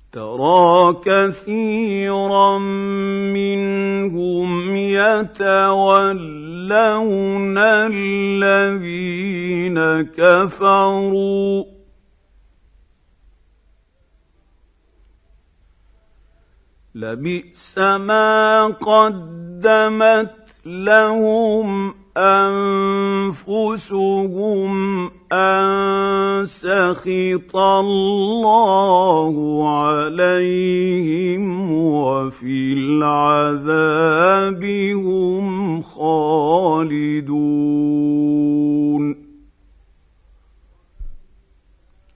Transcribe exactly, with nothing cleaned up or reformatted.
ترى كثيرا منهم يتولون الذين كفروا لبئس ما قدمت لهم أنفسهم أن سخط الله عليهم وفي العذاب هم خالدون.